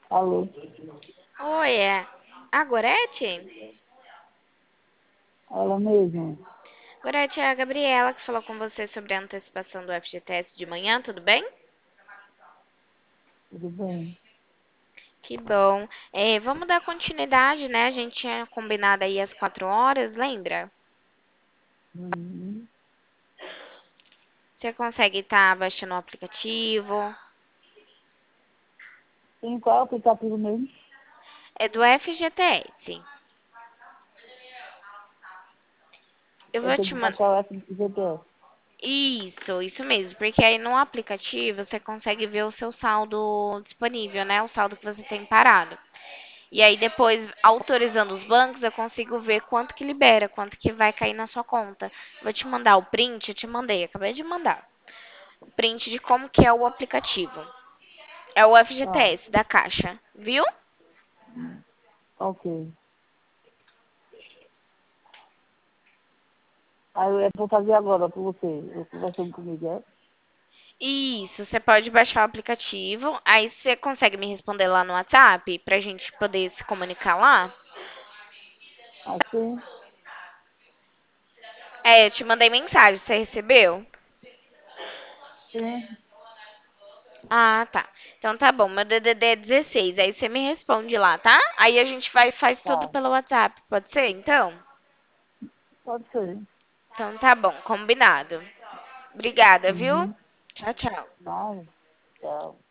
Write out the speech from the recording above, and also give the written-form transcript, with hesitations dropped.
Alô, Oi, a Gorete? ela mesma, Gorete, é a Gabriela que falou com você sobre a antecipação do FGTS de manhã, tudo bem? tudo bem? Que bom. Vamos dar continuidade, né? A gente tinha combinado aí às 4 horas, lembra? Uhum. Você consegue estar baixando o aplicativo? Tem qual aplicativo mesmo? É do FGTS. Eu Eu vou tenho te que mandar. baixar o FGTS. Isso mesmo, porque aí no aplicativo você consegue ver o seu saldo disponível, né? O saldo que você tem parado. E aí depois, autorizando os bancos, eu consigo ver quanto que libera, quanto que vai cair na sua conta. Vou te mandar o print, eu te mandei, acabei de mandar. O print de como que é o aplicativo. É o Tá, FGTS da Caixa, viu? ok. Aí eu vou fazer agora para você. Eu conversando comigo, é? Isso, você pode baixar o aplicativo, aí você consegue me responder lá no WhatsApp pra gente poder se comunicar lá? Assim, Eu te mandei mensagem, você recebeu? sim, Ah, tá. Então tá bom, meu DDD é 16, aí você me responde lá, tá? Aí a gente vai faz tudo tá. pelo WhatsApp, pode ser então? Pode ser. Então tá bom, combinado. Obrigada, viu? Uhum. Tchau, tchau. Vai, tchau.